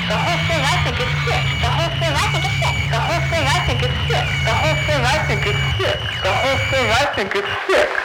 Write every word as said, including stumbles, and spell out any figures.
The whole thing I think is sick. The whole thing I think is sick. The whole thing I think is sick. The whole thing I think is sick. The whole thing I think is sick.